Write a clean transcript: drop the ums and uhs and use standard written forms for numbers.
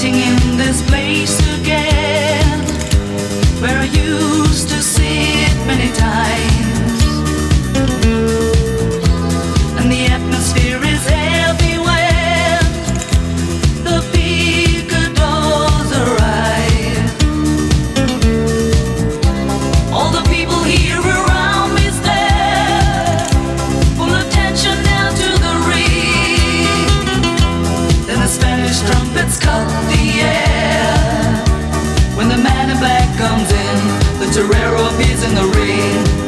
sitting in this place again, where I used to sit many times, and the atmosphere is everywhere. The big doors arrive. All the people here around me's there, full attention now to the ring. Then the Spanish trumpets cut the air. When the man in black comes in, the torero appears in the ring.